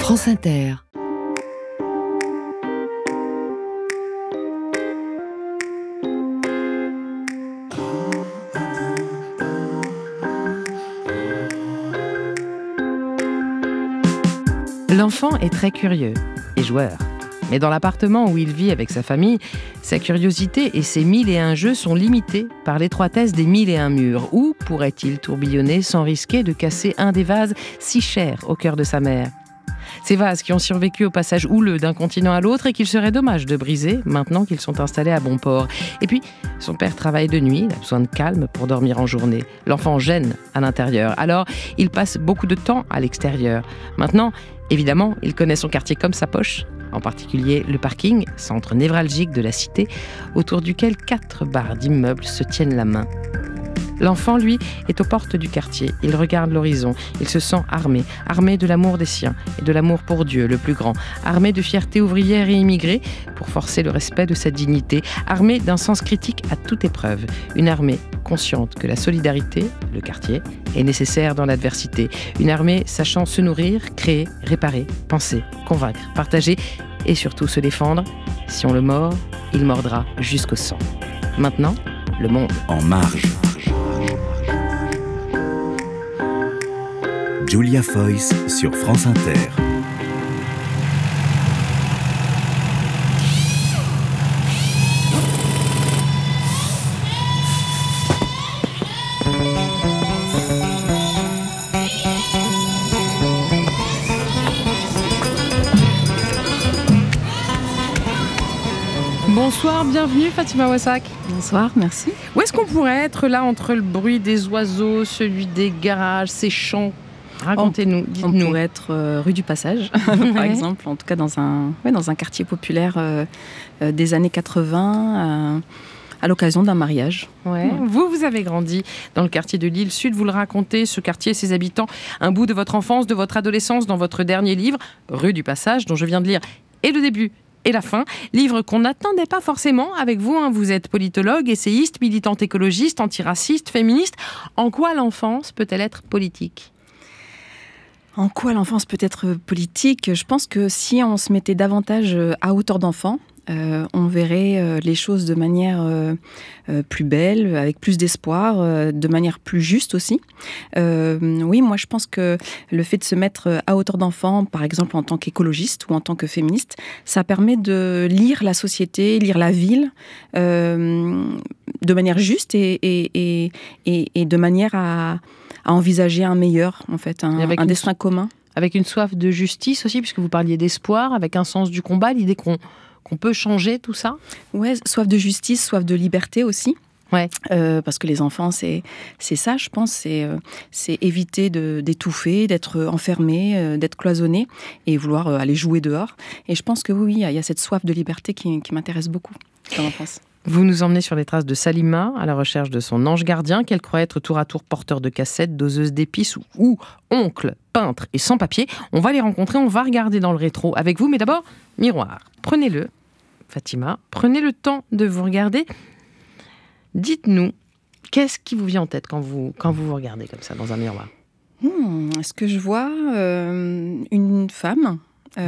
France Inter. L'enfant est très curieux et joueur. Mais dans l'appartement où il vit avec sa famille, sa curiosité et ses 1001 jeux sont limités par l'étroitesse des 1001 murs. Où pourrait-il tourbillonner sans risquer de casser un des vases si chers au cœur de sa mère ? Ces vases qui ont survécu au passage houleux d'un continent à l'autre et qu'il serait dommage de briser maintenant qu'ils sont installés à bon port. Et puis, son père travaille de nuit, il a besoin de calme pour dormir en journée. L'enfant gêne à l'intérieur, alors il passe beaucoup de temps à l'extérieur. Maintenant, évidemment, il connaît son quartier comme sa poche, en particulier le parking, centre névralgique de la cité, autour duquel 4 barres d'immeubles se tiennent la main. L'enfant, lui, est aux portes du quartier. Il regarde l'horizon. Il se sent armé de l'amour des siens et de l'amour pour Dieu, le plus grand, armé de fierté ouvrière et immigrée pour forcer le respect de sa dignité, armé d'un sens critique à toute épreuve, une armée consciente que la solidarité, le quartier, est nécessaire dans l'adversité, une armée sachant se nourrir, créer, réparer, penser, convaincre, partager et surtout se défendre. Si on le mord, il mordra jusqu'au sang. Maintenant, le monde en marge. Julia Foyce sur France Inter. Bonsoir, bienvenue Fatima Wassak. Bonsoir, merci. Où est-ce qu'on pourrait être là entre le bruit des oiseaux, celui des garages, ces chants ? Racontez-nous, dites-nous. On pourrait être rue du Passage, par exemple, en tout cas dans un quartier populaire des années 80, à l'occasion d'un mariage. Ouais. Vous avez grandi dans le quartier de Lille Sud, vous le racontez, ce quartier, ses habitants, un bout de votre enfance, de votre adolescence, dans votre dernier livre, Rue du Passage, dont je viens de lire, et le début et la fin, livre qu'on n'attendait pas forcément avec vous. Vous êtes politologue, essayiste, militante écologiste, antiraciste, féministe. En quoi l'enfance peut-elle être politique ? En quoi l'enfance peut être politique ? Je pense que si on se mettait davantage à hauteur d'enfant, on verrait les choses de manière plus belle, avec plus d'espoir, de manière plus juste aussi. Oui, moi je pense que le fait de se mettre à hauteur d'enfant, par exemple en tant qu'écologiste ou en tant que féministe, ça permet de lire la société, lire la ville de manière juste et de manière à envisager un meilleur, en fait, un destin commun. Avec une soif de justice aussi, puisque vous parliez d'espoir, avec un sens du combat, l'idée qu'on peut changer tout ça ? Ouais, soif de justice, soif de liberté aussi. Ouais. Parce que les enfants, c'est ça, je pense, c'est éviter d'étouffer, d'être enfermé, d'être cloisonné et vouloir aller jouer dehors. Et je pense que oui, il y a cette soif de liberté qui m'intéresse beaucoup dans l'enfance. Vous nous emmenez sur les traces de Salima, à la recherche de son ange gardien, qu'elle croit être tour à tour porteur de cassettes, doseuse d'épices ou oncle, peintre et sans-papier. On va les rencontrer, on va regarder dans le rétro avec vous. Mais d'abord, miroir. Prenez-le, Fatima, prenez le temps de vous regarder. Dites-nous, qu'est-ce qui vous vient en tête quand vous vous regardez comme ça dans un miroir ? Est-ce que je vois une femme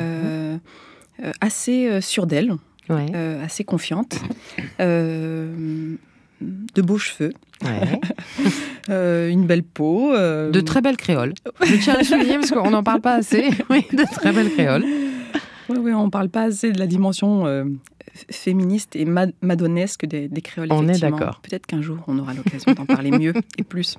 assez sûre d'elle ? Ouais. Assez confiante, de beaux cheveux, une belle peau. De très belles créoles. Je tiens à le souligner parce qu'on n'en parle pas assez. Oui, de très belles créoles. Oui, on ne parle pas assez de la dimension féministe et madonesque des créoles. On est d'accord. Peut-être qu'un jour, on aura l'occasion d'en parler mieux et plus.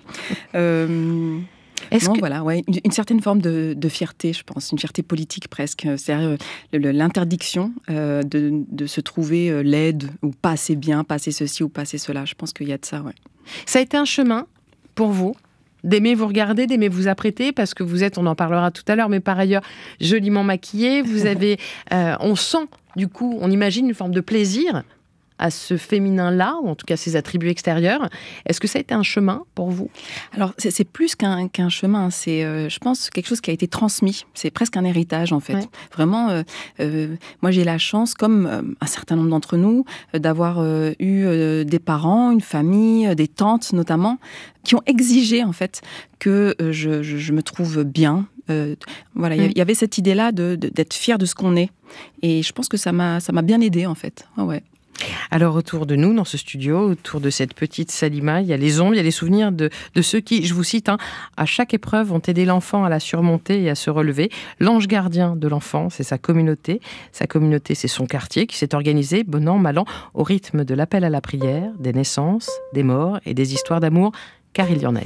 Voilà, ouais, une certaine forme de fierté, je pense, une fierté politique presque. C'est-à-dire l'interdiction de se trouver laide ou pas assez bien, pas assez ceci ou pas assez cela. Je pense qu'il y a de ça, ouais. Ça a été un chemin pour vous d'aimer vous regarder, d'aimer vous apprêter, parce que vous êtes, on en parlera tout à l'heure, mais par ailleurs joliment maquillée. Vous avez, on sent du coup, on imagine une forme de plaisir à ce féminin-là, ou en tout cas ses attributs extérieurs. Est-ce que ça a été un chemin pour vous ? Alors, c'est plus qu'un chemin. C'est, je pense, quelque chose qui a été transmis. C'est presque un héritage, en fait. Ouais. Vraiment, moi, j'ai la chance, comme un certain nombre d'entre nous, d'avoir eu des parents, une famille, des tantes notamment, qui ont exigé, en fait, que je me trouve bien, Voilà, il y avait cette idée-là d'être fier de ce qu'on est. Et je pense que ça m'a bien aidée, en fait. Ah ouais. Alors, autour de nous, dans ce studio, autour de cette petite Salima, il y a les ombres, il y a les souvenirs de ceux qui, je vous cite, à chaque épreuve, ont aidé l'enfant à la surmonter et à se relever. L'ange gardien de l'enfant, c'est sa communauté. Sa communauté, c'est son quartier qui s'est organisé, bon an, mal an, au rythme de l'appel à la prière, des naissances, des morts et des histoires d'amour, car il y en a eu.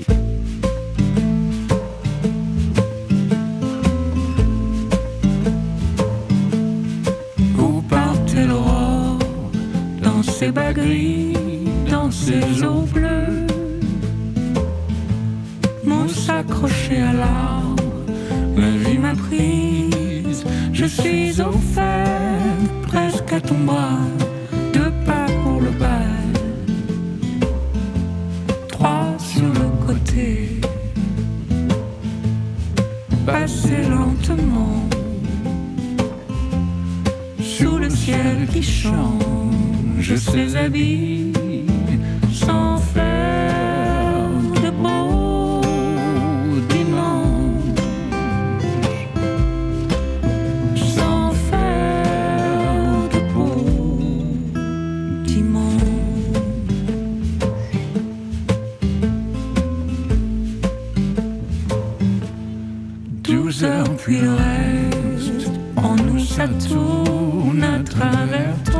Ces bas gris, dans ces eaux bleues, mousse accrochée à l'arbre, ma vie m'a prise, je suis au fer, presque à ton bras, 2 pas pour le bal, 3 sur le côté, passer lentement, sous le ciel qui change. Ces habits sans faire de beaux dimanches, sans faire de beaux dimanches. 12 heures puis le reste, en nous ça tourne à travers temps.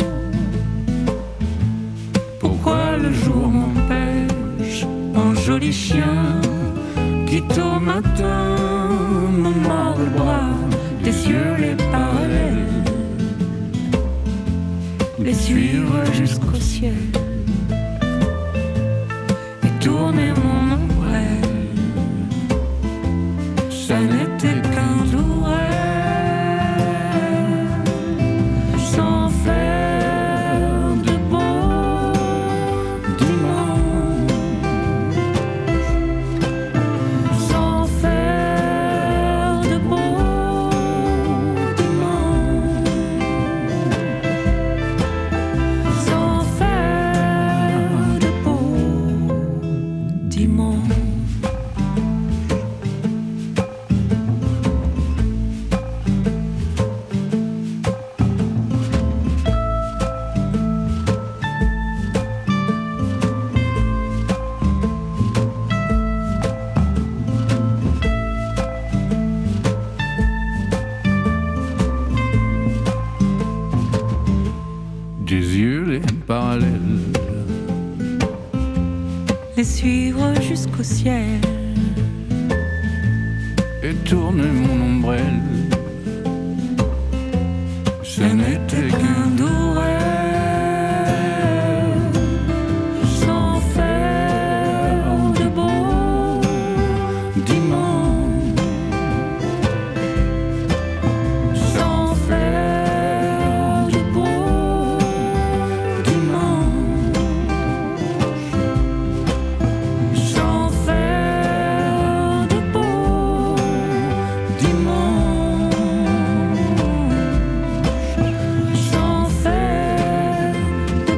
Le jour m'empêche, un joli chien qui tôt matin me mord le bras, des cieux les parallèles, les suivre jusqu'au ciel et tourner mon ombrelle. Ça n'était qu'un doux rêve, sans faire de les suivre jusqu'au ciel et tourner mon ombrelle. Ce n'était qu'un doux rêve, sans faire de beaux dimanches, sans faire de beaux dimanches, sans faire de beaux dimanches, sans faire de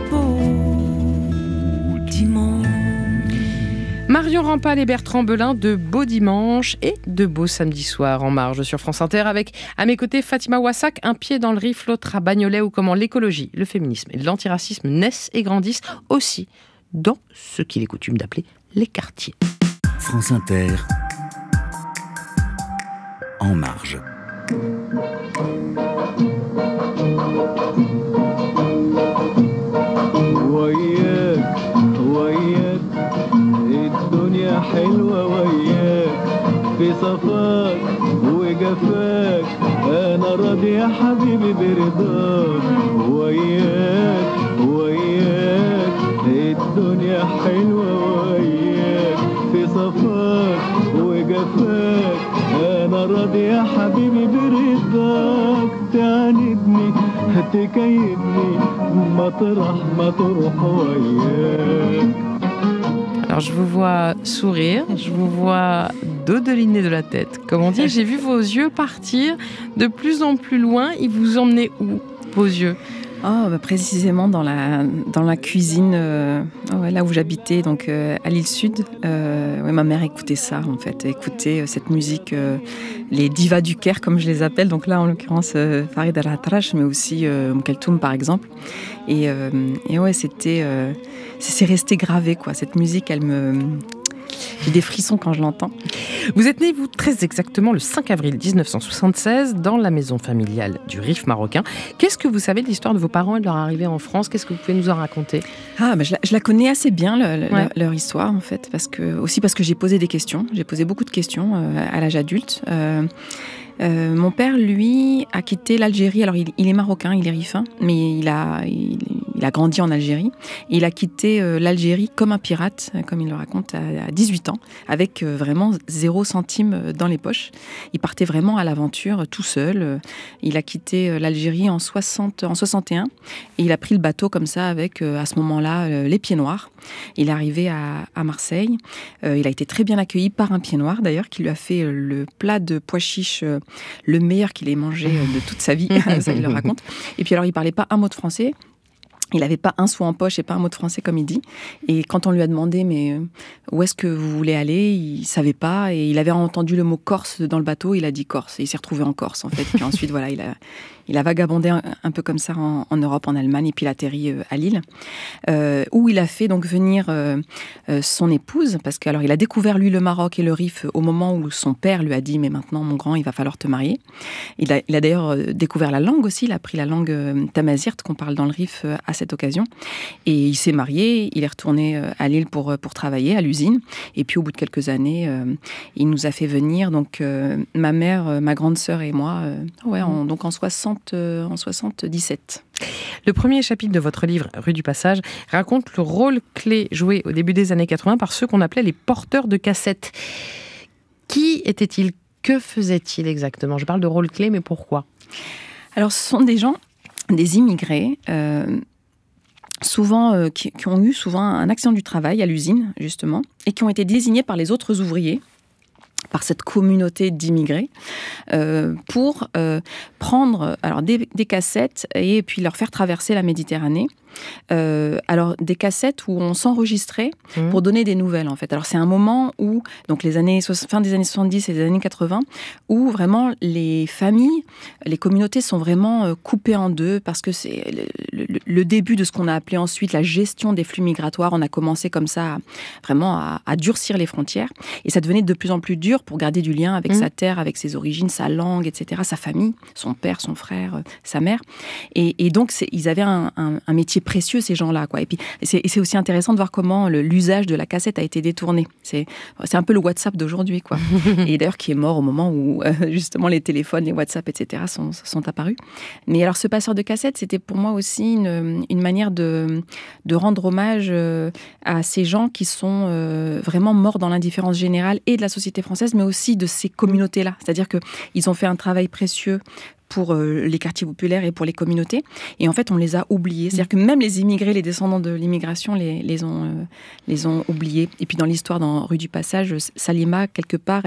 beaux dimanches. Marion Rampal et Bertrand Belin de Beaux Dimanches et de Beaux Samedis Soirs en marge sur France Inter avec à mes côtés Fatima Ouassak, un pied dans le riff, l'autre à Bagnolet, où comment l'écologie, le féminisme et l'antiracisme naissent et grandissent aussi dans ce qu'il est coutume d'appeler les quartiers. France Inter, en marge. الدنيا حلوة وياك في صفاك وجفاك أنا راضي يا حبيبي برضاك وياك الدنيا حلوة وياك في صفاك وجفاك أنا راضي يا حبيبي برضاك تعاندني تكيدني مطرح ما تروح وياك. Alors je vous vois sourire, je vous vois dodeliner de la tête. Comme on dit, j'ai vu vos yeux partir de plus en plus loin. Ils vous emmenaient où, vos yeux ? Précisément dans la cuisine, là où j'habitais, donc à l'île Sud. Ma mère écoutait ça, en fait, écoutait cette musique, les divas du Caire, comme je les appelle. Donc là, en l'occurrence, Farid El-Atrache, mais aussi Kaltoum, par exemple. Et c'est resté gravé, quoi. Cette musique, j'ai des frissons quand je l'entends. Vous êtes né, vous, très exactement le 5 avril 1976, dans la maison familiale du Rif marocain. Qu'est-ce que vous savez de l'histoire de vos parents et de leur arrivée en France ? Qu'est-ce que vous pouvez nous en raconter ? Je la connais assez bien, leur histoire, en fait, parce que j'ai posé des questions. J'ai posé beaucoup de questions à l'âge adulte. Mon père, lui, a quitté l'Algérie. Alors, il est marocain, il est rifin, mais il a grandi en Algérie. Et il a quitté l'Algérie comme un pirate, comme il le raconte, à 18 ans, avec vraiment 0 centime dans les poches. Il partait vraiment à l'aventure tout seul. Il a quitté l'Algérie en 61 et il a pris le bateau comme ça avec, à ce moment-là, les pieds noirs. Il est arrivé à Marseille. Il a été très bien accueilli par un pied noir, d'ailleurs, qui lui a fait le plat de pois chiches le meilleur qu'il ait mangé de toute sa vie. Ça, il le raconte. Et puis alors, il parlait pas un mot de français. Il n'avait pas un sou en poche et pas un mot de français, comme il dit. Et quand on lui a demandé, mais où est-ce que vous voulez aller ? Il savait pas. Et il avait entendu le mot Corse dans le bateau. Il a dit Corse. Et il s'est retrouvé en Corse, en fait. Puis ensuite, voilà, il a vagabondé un peu comme ça en Europe, en Allemagne. Et puis il a atterri à Lille, où il a fait donc venir son épouse. Parce qu'alors, il a découvert, lui, le Maroc et le Rif au moment où son père lui a dit, mais maintenant, mon grand, il va falloir te marier. Il a d'ailleurs découvert la langue aussi. Il a appris la langue tamazight qu'on parle dans le Rif à cette occasion. Et il s'est marié, il est retourné à Lille pour travailler à l'usine. Et puis au bout de quelques années, il nous a fait venir, donc ma mère, ma grande sœur et moi, en 77. Le premier chapitre de votre livre, Rue du Passage, raconte le rôle clé joué au début des années 80 par ceux qu'on appelait les porteurs de cassettes. Qui étaient-ils ? Que faisaient-ils exactement ? Je parle de rôle clé, mais pourquoi ? Alors, ce sont des gens, des immigrés, souvent qui ont eu souvent un accident du travail à l'usine, justement, et qui ont été désignés par les autres ouvriers, par cette communauté d'immigrés, pour prendre des cassettes et puis leur faire traverser la Méditerranée. Alors des cassettes où on s'enregistrait pour donner des nouvelles, en fait. Alors c'est un moment où, donc fin des années 70 et des années 80, où vraiment les familles, les communautés sont vraiment coupées en deux, parce que c'est le début de ce qu'on a appelé ensuite la gestion des flux migratoires. On a commencé comme ça à durcir les frontières, et ça devenait de plus en plus dur pour garder du lien avec sa terre, avec ses origines, sa langue, etc., sa famille, son père, son frère, sa mère. Et donc ils avaient un métier précieux, ces gens-là, quoi. Et puis c'est aussi intéressant de voir comment l'usage de la cassette a été détourné. C'est un peu le WhatsApp d'aujourd'hui, quoi. Et d'ailleurs qui est mort au moment où justement les téléphones, les WhatsApp, etc. sont apparus. Mais alors ce passeur de cassette, c'était pour moi aussi une manière de rendre hommage à ces gens qui sont vraiment morts dans l'indifférence générale et de la société française, mais aussi de ces communautés-là. C'est-à-dire qu'ils ont fait un travail précieux pour les quartiers populaires et pour les communautés. Et en fait, on les a oubliés. C'est-à-dire que même les immigrés, les descendants de l'immigration, les ont oubliés. Et puis dans l'histoire, dans Rue du Passage, Salima, quelque part,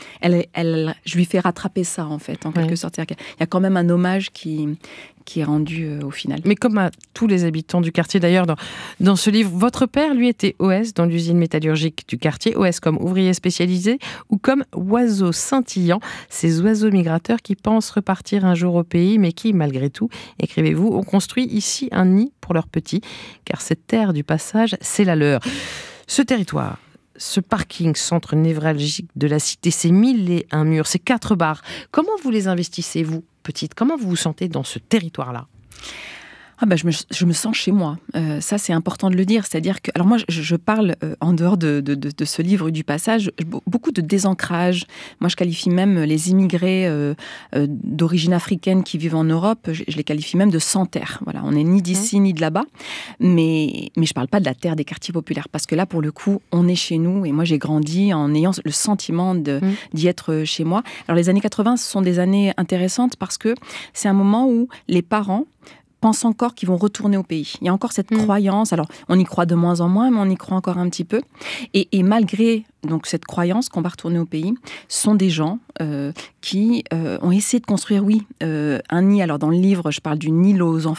je lui fais rattraper ça, en fait, en quelque sorte. Il y a quand même un hommage qui est rendu au final. Mais comme à tous les habitants du quartier, d'ailleurs, dans ce livre, votre père, lui, était OS dans l'usine métallurgique du quartier, OS comme ouvrier spécialisé ou comme oiseau scintillant, ces oiseaux migrateurs qui pensent repartir un jour au pays, mais qui, malgré tout, écrivez-vous, ont construit ici un nid pour leurs petits, car cette terre du passage, c'est la leur. Ce territoire, ce parking, centre névralgique de la cité, ces 1001 murs, ces 4 bars, comment vous les investissez, vous, petite ? Comment vous vous sentez dans ce territoire-là ? Je me sens chez moi. Ça, c'est important de le dire. C'est-à-dire que, alors moi, je parle en dehors de ce livre du passage, beaucoup de désancrage. Moi, je qualifie même les immigrés d'origine africaine qui vivent en Europe, je les qualifie même de sans terre. Voilà, on n'est ni d'ici ni de là-bas, mais je parle pas de la terre des quartiers populaires, parce que là, pour le coup, on est chez nous. Et moi, j'ai grandi en ayant le sentiment d'y être chez moi. Alors, les années 80, ce sont des années intéressantes parce que c'est un moment où les parents pensent encore qu'ils vont retourner au pays. Il y a encore cette croyance, alors on y croit de moins en moins, mais on y croit encore un petit peu. Et malgré donc cette croyance qu'on va retourner au pays, ce sont des gens qui ont essayé de construire, un nid. Alors dans le livre, je parle du nid aux enfants,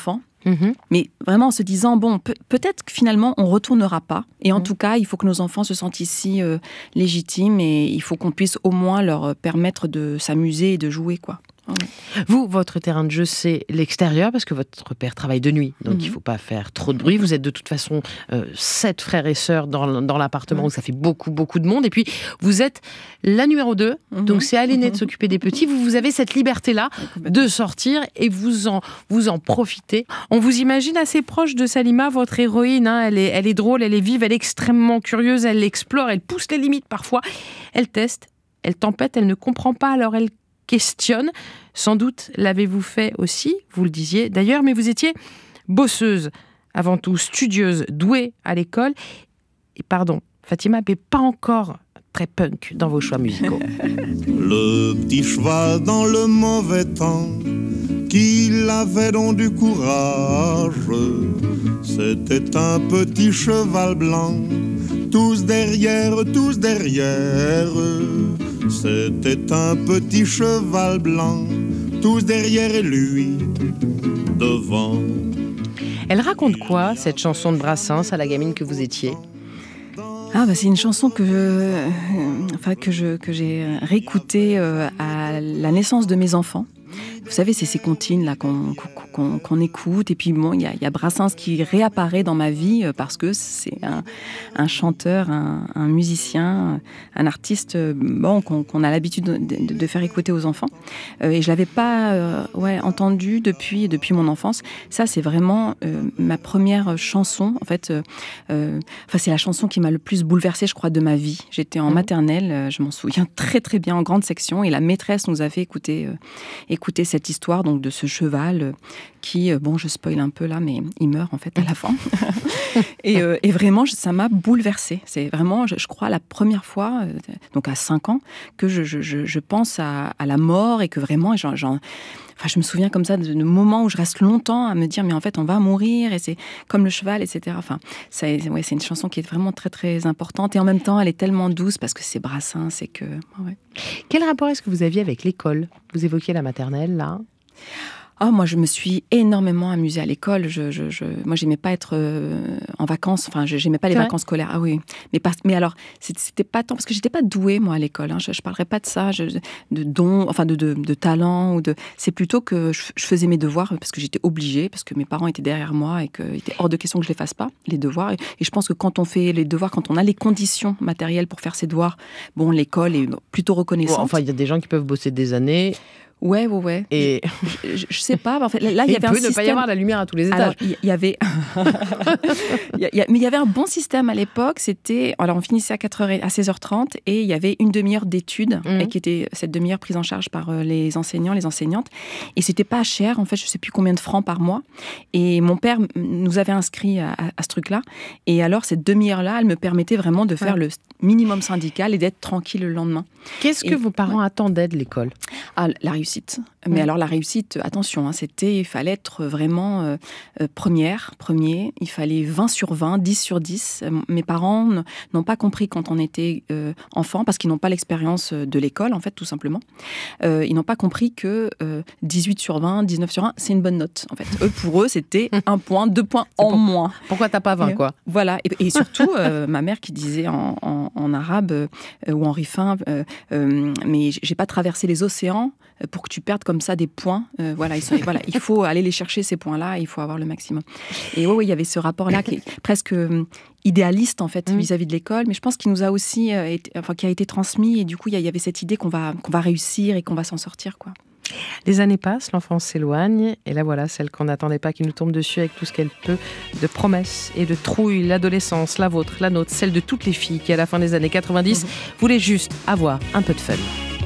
Mais vraiment en se disant, bon, peut-être que finalement, on ne retournera pas. Et en tout cas, il faut que nos enfants se sentent ici légitimes et il faut qu'on puisse au moins leur permettre de s'amuser et de jouer, quoi. Vous, votre terrain de jeu, c'est l'extérieur, parce que votre père travaille de nuit, donc il ne faut pas faire trop de bruit. Vous êtes de toute façon 7 frères et sœurs dans l'appartement où ça fait beaucoup, beaucoup de monde. Et puis, vous êtes la numéro 2, donc c'est à l'aîné de s'occuper des petits. Vous avez cette liberté-là de sortir et vous en profitez. On vous imagine assez proche de Salima, votre héroïne. Elle est drôle, elle est vive, elle est extrêmement curieuse, elle explore, elle pousse les limites parfois. Elle teste, elle tempête, elle ne comprend pas, alors elle questionne. Sans doute l'avez-vous fait aussi, vous le disiez d'ailleurs, mais vous étiez bosseuse, avant tout studieuse, douée à l'école. Et pardon, Fatima, mais pas encore très punk dans vos choix musicaux. Le petit cheval dans le mauvais temps, qu'il avait donc du courage. C'était un petit cheval blanc, tous derrière, tous derrière. C'était un petit cheval blanc, tous derrière et lui devant. Elle raconte quoi, cette chanson de Brassens, à la gamine que vous étiez ? C'est une chanson que j'ai réécoutée à la naissance de mes enfants. Vous savez, c'est ces comptines là qu'on écoute. Et puis bon, il y a Brassens qui réapparaît dans ma vie parce que c'est un chanteur, un musicien, un artiste qu'on a l'habitude de faire écouter aux enfants. Et je l'avais pas entendu depuis mon enfance. Ça, c'est vraiment ma première chanson. En fait, c'est la chanson qui m'a le plus bouleversée, je crois, de ma vie. J'étais en maternelle, je m'en souviens très très bien, en grande section, et la maîtresse nous a fait écouter cette histoire donc de ce cheval qui, je spoil un peu là, mais il meurt en fait à la fin. et vraiment, ça m'a bouleversée. C'est vraiment, je crois, la première fois, donc à 5 ans, que je pense à la mort et que vraiment, je me souviens comme ça de moments où je reste longtemps à me dire, mais en fait, on va mourir et c'est comme le cheval, etc. C'est une chanson qui est vraiment très, très importante et en même temps, elle est tellement douce parce que c'est Brassens, c'est que... Ouais. Quel rapport est-ce que vous aviez avec l'école ? Vous évoquiez la maternelle, là ? Moi, je me suis énormément amusée à l'école. Moi, j'aimais pas être en vacances. J'aimais pas les vacances scolaires. Ah oui. Mais alors, c'était pas tant parce que j'étais pas douée moi à l'école. Hein. Je parlerais pas de ça, de dons, de talent C'est plutôt que je faisais mes devoirs parce que j'étais obligée, parce que mes parents étaient derrière moi et qu'il était hors de question que je les fasse pas les devoirs. Et je pense que quand on fait les devoirs, quand on a les conditions matérielles pour faire ses devoirs, l'école est plutôt reconnaissante. Il y a des gens qui peuvent bosser des années. Ouais. Et je sais pas. En fait, là, il y avait un système. Il peut ne pas y avoir la lumière à tous les étages. Alors, il y avait, mais il y avait un bon système à l'époque. Alors on finissait à 16h30 et il y avait une demi-heure d'études qui était cette demi-heure prise en charge par les enseignants, les enseignantes. Et c'était pas cher. En fait, je sais plus combien de francs par mois. Et mon père nous avait inscrits à ce truc-là. Et alors cette demi-heure-là, elle me permettait vraiment de faire le minimum syndical et d'être tranquille le lendemain. Qu'est-ce que vos parents attendaient de l'école ? La réussite. Mais alors la réussite, attention, il fallait être vraiment premier, il fallait 20 sur 20, 10 sur 10. Mes parents n'ont pas compris quand on était enfant, parce qu'ils n'ont pas l'expérience de l'école, en fait, tout simplement. Ils n'ont pas compris que 18 sur 20, 19 sur 20, c'est une bonne note. En fait, pour eux, c'était 1 point, 2 points en moins. Pourquoi t'as pas 20, quoi ? Voilà. Et surtout, ma mère qui disait en arabe ou en rifin, mais j'ai pas traversé les océans pour que tu perdes comme ça des points. Il faut aller les chercher, ces points-là, il faut avoir le maximum. Et il y avait ce rapport-là qui est presque idéaliste, en fait, vis-à-vis de l'école, mais je pense qu'il nous a aussi, qui a été transmis, et du coup, il y avait cette idée qu'on va réussir et qu'on va s'en sortir, quoi. Les années passent, l'enfance s'éloigne, et là voilà, celle qu'on n'attendait pas qui nous tombe dessus avec tout ce qu'elle peut de promesses et de trouilles, l'adolescence, la vôtre, la nôtre, celle de toutes les filles qui, à la fin des années 90, voulaient juste avoir un peu de fun.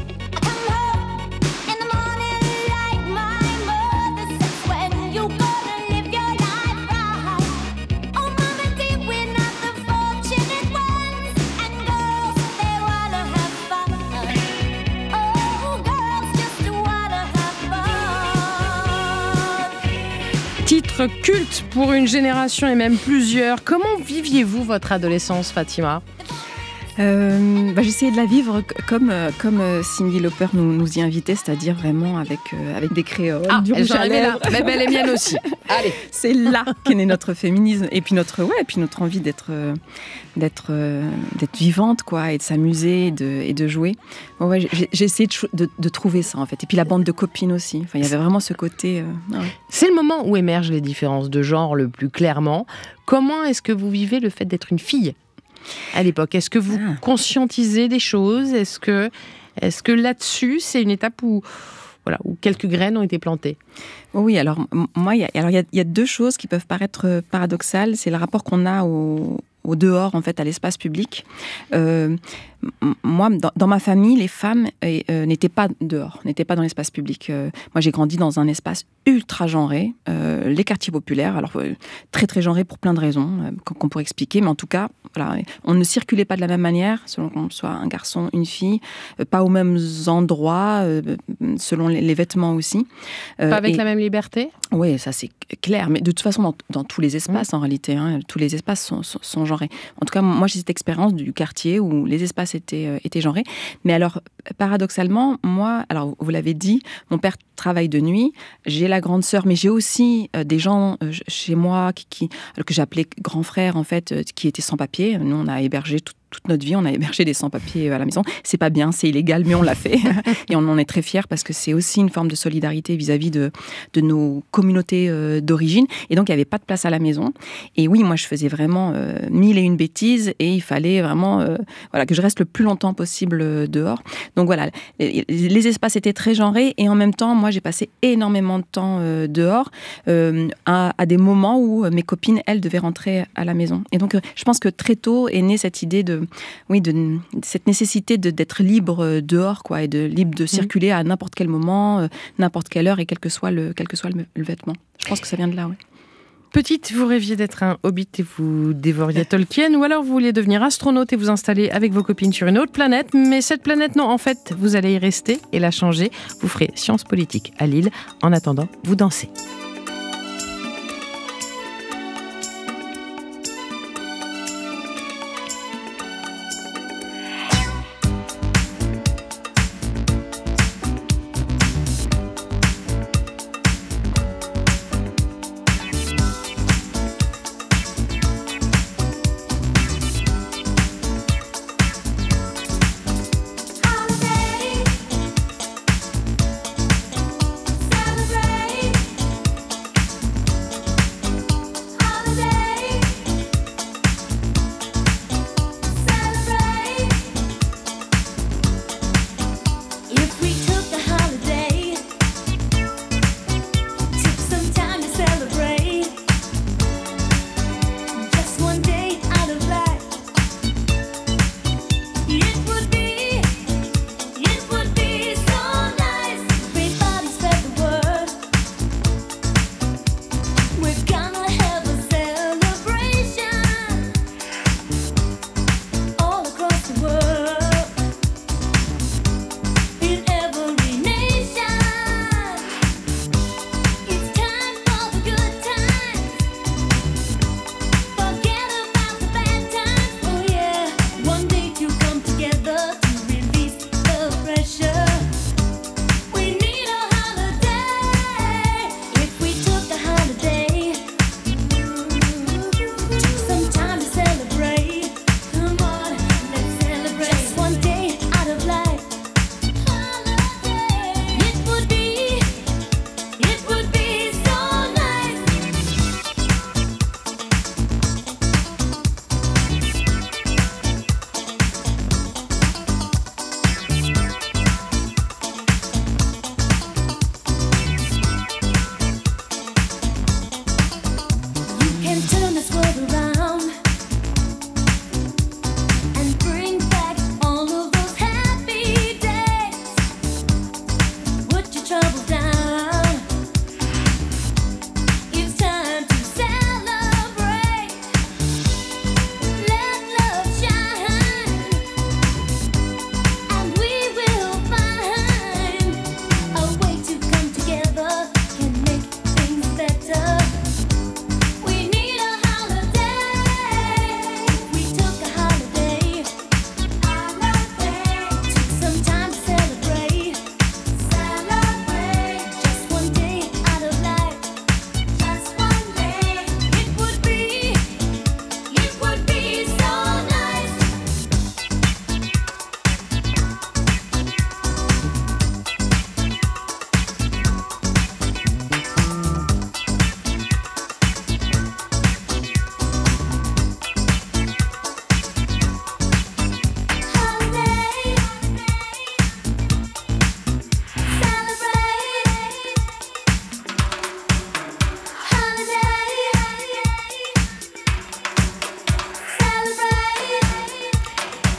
Titre culte pour une génération et même plusieurs. Comment viviez-vous votre adolescence, Fatima ? J'essayais de la vivre comme Cyndi Lauper nous y invitait, c'est-à-dire vraiment avec des créoles, du rouge à lèvres. Mais elle est mienne aussi. Allez. C'est là qu'est né notre féminisme et puis notre envie d'être vivante, quoi, et de s'amuser et de jouer. J'ai essayé de trouver ça, en fait. Et puis la bande de copines aussi. Enfin, il y avait vraiment ce côté... C'est le moment où émergent les différences de genre le plus clairement. Comment est-ce que vous vivez le fait d'être une fille à l'époque? Est-ce que vous conscientisez des choses? Est-ce que là-dessus, c'est une étape où quelques graines ont été plantées? Oui, alors moi, il y a deux choses qui peuvent paraître paradoxales. C'est le rapport qu'on a au dehors, en fait, à l'espace public. Moi, dans ma famille, les femmes n'étaient pas dehors, n'étaient pas dans l'espace public. Moi, j'ai grandi dans un espace ultra genré, les quartiers populaires, alors très très genré pour plein de raisons qu'on pourrait expliquer, mais en tout cas, on ne circulait pas de la même manière, selon qu'on soit un garçon, une fille, pas aux mêmes endroits, selon les vêtements aussi. Pas avec la même liberté? Oui, ça c'est clair, mais de toute façon, dans tous les espaces, en réalité, tous les espaces sont genrés. En tout cas, moi, j'ai cette expérience du quartier où les espaces étaient genrés. Mais alors, paradoxalement, moi, alors vous l'avez dit, mon père travaille de nuit, j'ai la grande sœur, mais j'ai aussi des gens chez moi que j'appelais grands frères, en fait, qui étaient sans papier. Nous, on a hébergé toute notre vie, on a hébergé des sans-papiers à la maison. C'est pas bien, c'est illégal, mais on l'a fait. Et on en est très fiers parce que c'est aussi une forme de solidarité vis-à-vis de nos communautés d'origine. Et donc, il n'y avait pas de place à la maison. Et oui, moi, je faisais vraiment 1001 bêtises et il fallait vraiment que je reste le plus longtemps possible dehors. Donc voilà, les espaces étaient très genrés et en même temps, moi, j'ai passé énormément de temps dehors à des moments où mes copines, elles, devaient rentrer à la maison. Et donc, je pense que très tôt est née cette idée de cette nécessité d'être libre dehors, quoi, et libre de circuler à n'importe quel moment, n'importe quelle heure et quel que soit le vêtement. Je pense que ça vient de là, oui. Petite, vous rêviez d'être un hobbit et vous dévoriez Tolkien, ou alors vous vouliez devenir astronaute et vous installer avec vos copines sur une autre planète, mais cette planète, non, en fait, vous allez y rester et la changer. Vous ferez sciences politiques à Lille. En attendant, vous dansez.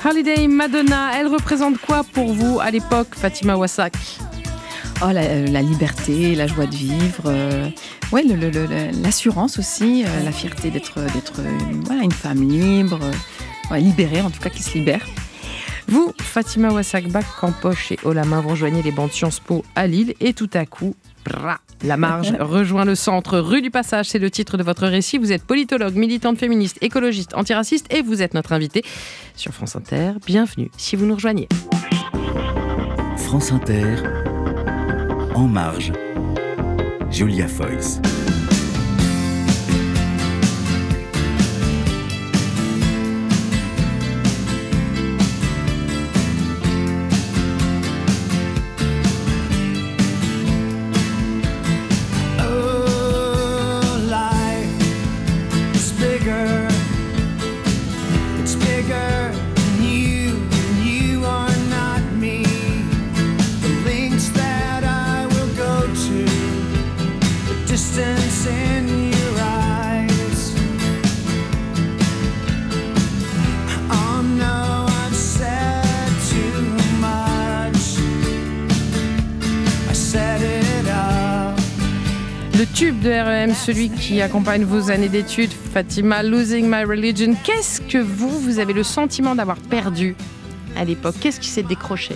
Holiday Madonna, elle représente quoi pour vous à l'époque, Fatima Wassak? Oh, la liberté, la joie de vivre, ouais, l'assurance aussi, la fierté d'être voilà, une femme libre, ouais, libérée en tout cas, qui se libère. Vous, Fatima Wassak, bac en poche et haut la main, vous rejoignez les bancs de Sciences Po à Lille et tout à coup, la marge rejoint le centre, rue du Passage, c'est le titre de votre récit. Vous êtes politologue, militante féministe, écologiste, antiraciste et vous êtes notre invitée sur France Inter. Bienvenue si vous nous rejoignez. France Inter, En Marge, Julia Foyce. Le tube de REM, celui qui accompagne vos années d'études, Fatima, Losing My Religion. Qu'est-ce que vous avez le sentiment d'avoir perdu à l'époque? Qu'est-ce qui s'est décroché?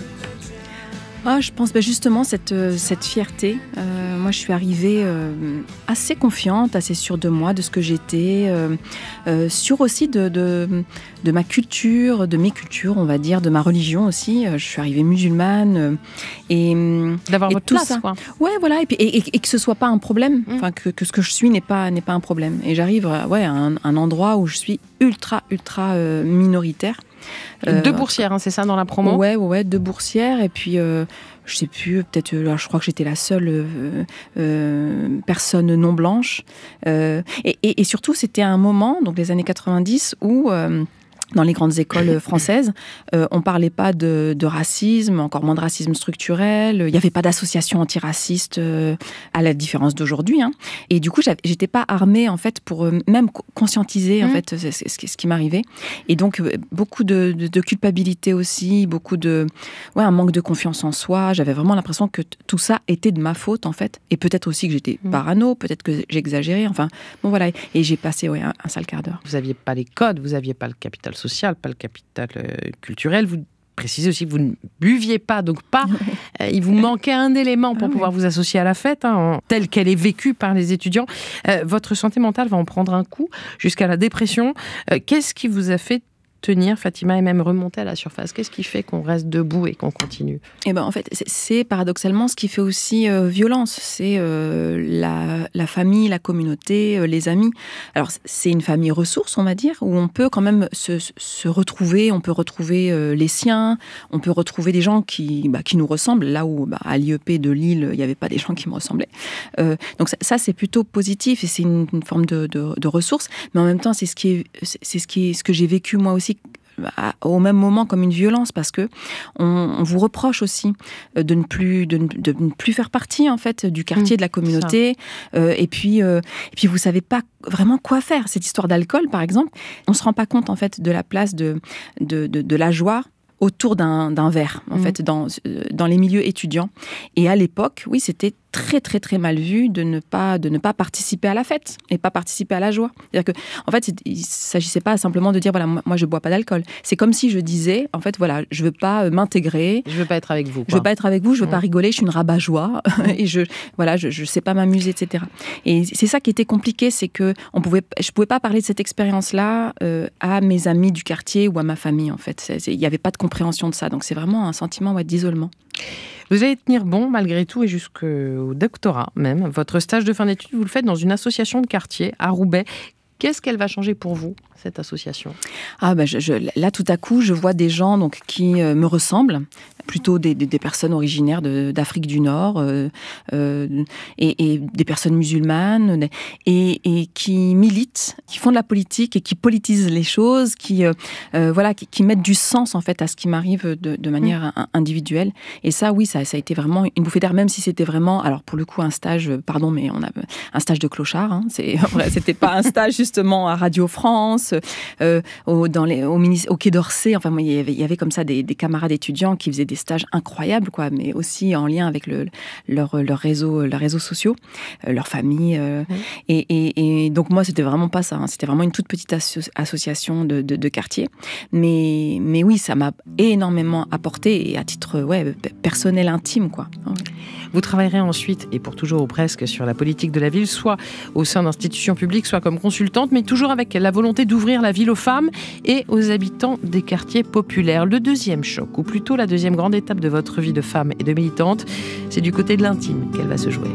Je pense justement cette fierté. Moi, je suis arrivée assez confiante, assez sûre de moi, de ce que j'étais, sûre aussi de ma culture, de mes cultures, on va dire, de ma religion aussi. Je suis arrivée musulmane et d'avoir votre place, ça. Quoi. Ouais, voilà, et que ce soit pas un problème, enfin que ce que je suis n'est pas un problème. Et j'arrive, à un endroit où je suis ultra minoritaire. 2 boursières, hein, c'est ça, dans la promo? Ouais, 2 boursières. Et puis, je sais plus, peut-être, je crois que j'étais la seule personne non blanche. Et surtout, c'était un moment, donc les années 90, où... dans les grandes écoles françaises, on parlait pas de racisme, encore moins de racisme structurel. Il n'y avait pas d'association antiraciste, à la différence d'aujourd'hui. Hein. Et du coup, j'étais pas armée en fait pour même conscientiser en fait ce qui m'arrivait. Et donc beaucoup de culpabilité aussi, un manque de confiance en soi. J'avais vraiment l'impression que tout ça était de ma faute en fait. Et peut-être aussi que j'étais parano, peut-être que j'exagérais. Enfin bon voilà. Et j'ai passé un sale quart d'heure. Vous n'aviez pas les codes, vous n'aviez pas le capital social, pas le capital culturel. Vous précisez aussi que vous ne buviez pas, donc il vous manquait un élément pour pouvoir vous associer à la fête, telle qu'elle est vécue par les étudiants. Votre santé mentale va en prendre un coup jusqu'à la dépression. Qu'est-ce qui vous a fait tenir, Fatima, et même remonter à la surface? Qu'est-ce qui fait qu'on reste debout et qu'on continue? En fait, c'est paradoxalement ce qui fait aussi violence. C'est la famille, la communauté, les amis. Alors, c'est une famille ressource, on va dire, où on peut quand même se retrouver, on peut retrouver les siens, on peut retrouver des gens qui nous ressemblent, là où à l'IEP de Lille, il n'y avait pas des gens qui me ressemblaient. Donc ça, c'est plutôt positif et c'est une forme de ressource. Mais en même temps, c'est ce que j'ai vécu moi aussi au même moment comme une violence, parce que on vous reproche aussi de ne plus faire partie en fait du quartier, de la communauté, et puis vous savez pas vraiment quoi faire. Cette histoire d'alcool par exemple, on se rend pas compte en fait de la place de la joie autour d'un verre en fait dans les milieux étudiants. Et à l'époque, oui, c'était très très très mal vu de ne pas participer à la fête et pas participer à la joie. C'est-à-dire que en fait, il s'agissait pas simplement de dire voilà, moi je bois pas d'alcool. C'est comme si je disais en fait voilà, je veux pas m'intégrer, je veux pas être avec vous, quoi. Je veux pas être avec vous, je veux pas rigoler, je suis une rabat-joie et je sais pas m'amuser, etc. Et c'est ça qui était compliqué, c'est que je pouvais pas parler de cette expérience-là à mes amis du quartier ou à ma famille en fait. Il y avait pas de compréhension de ça, donc c'est vraiment un sentiment d'isolement. Vous allez tenir bon malgré tout et jusqu'au doctorat même. Votre stage de fin d'études, vous le faites dans une association de quartier à Roubaix. Qu'est-ce qu'elle va changer pour vous, cette association ? Là, tout à coup, je vois des gens donc, qui me ressemblent, plutôt des personnes originaires d'Afrique du Nord et des personnes musulmanes et qui militent, qui font de la politique et qui politisent les choses, qui mettent du sens en fait à ce qui m'arrive de manière individuelle. Et ça, oui, ça a été vraiment une bouffée d'air, même si c'était vraiment, alors pour le coup, un stage, mais on a un stage de clochard. Hein, c'était pas un stage justement à Radio France, au Quai d'Orsay. Enfin, il y avait comme ça des camarades étudiants qui faisaient des stages incroyables, quoi, mais aussi en lien avec leurs réseaux sociaux, leur famille. Et donc moi, c'était vraiment pas ça. Hein, c'était vraiment une toute petite association de quartier. Mais oui, ça m'a énormément apporté, et à titre personnel, intime, quoi. Vous travaillerez ensuite, et pour toujours ou presque, sur la politique de la ville, soit au sein d'institutions publiques, soit comme consultante, mais toujours avec la volonté d'ouvrir la ville aux femmes et aux habitants des quartiers populaires. Le deuxième choc, ou plutôt la deuxième grande étape de votre vie de femme et de militante, c'est du côté de l'intime qu'elle va se jouer.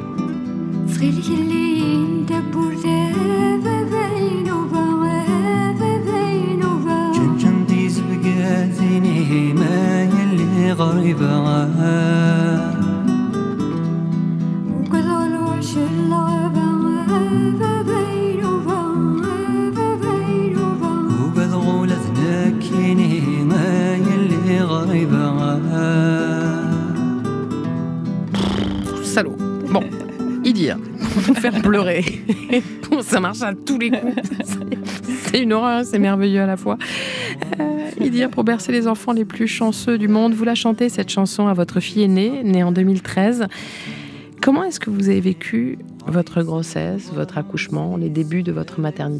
Salaud. Bon, Idir, pour nous faire pleurer. Bon, ça marche à tous les coups. C'est une horreur, c'est merveilleux à la fois. Idir, pour bercer les enfants les plus chanceux du monde, vous la chantez, cette chanson, à votre fille aînée, née en 2013. Comment est-ce que vous avez vécu votre grossesse, votre accouchement, les débuts de votre maternité ?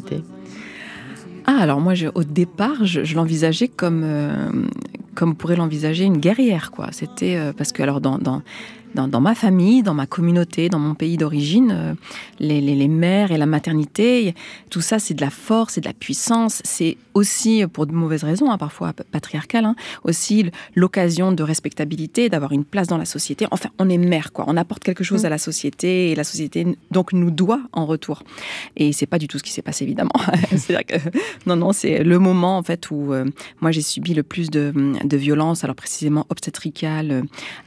Alors moi, au départ, je l'envisageais comme pourrait l'envisager une guerrière, quoi. C'était parce que alors dans ma famille, dans ma communauté, dans mon pays d'origine, les mères et la maternité, tout ça, c'est de la force, c'est de la puissance. C'est aussi, pour de mauvaises raisons, parfois patriarcales, aussi l'occasion de respectabilité, d'avoir une place dans la société. Enfin, on est mère, quoi. On apporte quelque chose à la société, et la société, donc, nous doit en retour. Et c'est pas du tout ce qui s'est passé, évidemment. C'est-à-dire que, non, c'est le moment, en fait, où moi, j'ai subi le plus de violence, alors précisément obstétricale,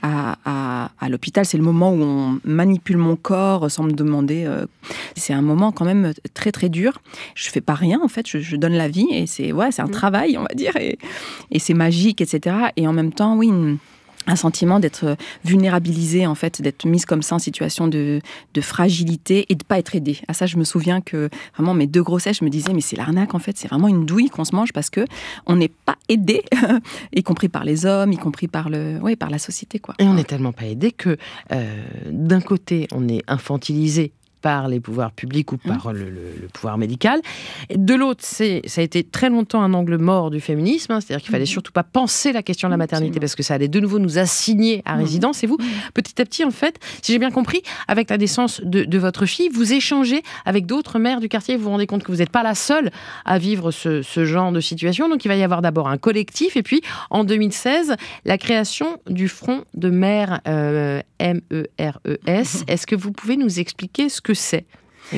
à l'hôpital. C'est le moment où on manipule mon corps sans me demander. C'est un moment quand même très très dur. Je fais pas rien, en fait, je donne la vie, et c'est un travail, on va dire, et c'est magique, etc. Et en même temps, oui, un sentiment d'être vulnérabilisée, en fait, d'être mise comme ça en situation de fragilité et de pas être aidée. À ça, je me souviens que vraiment mes 2 grossesses, je me disais, mais c'est l'arnaque, en fait, c'est vraiment une douille qu'on se mange parce que on n'est pas aidé, y compris par les hommes, y compris par la société, quoi. Et on n'est tellement pas aidé que d'un côté, on est infantilisé par les pouvoirs publics ou par le pouvoir médical. Et de l'autre, ça a été très longtemps un angle mort du féminisme, c'est-à-dire qu'il fallait surtout pas penser la question de la maternité parce que ça allait de nouveau nous assigner à résidence. Et vous, petit à petit, en fait, si j'ai bien compris, avec la naissance de votre fille, vous échangez avec d'autres mères du quartier, vous vous rendez compte que vous n'êtes pas la seule à vivre ce genre de situation. Donc il va y avoir d'abord un collectif, et puis en 2016, la création du Front de Mères MERES. Est-ce que vous pouvez nous expliquer ce que c'est exactement ?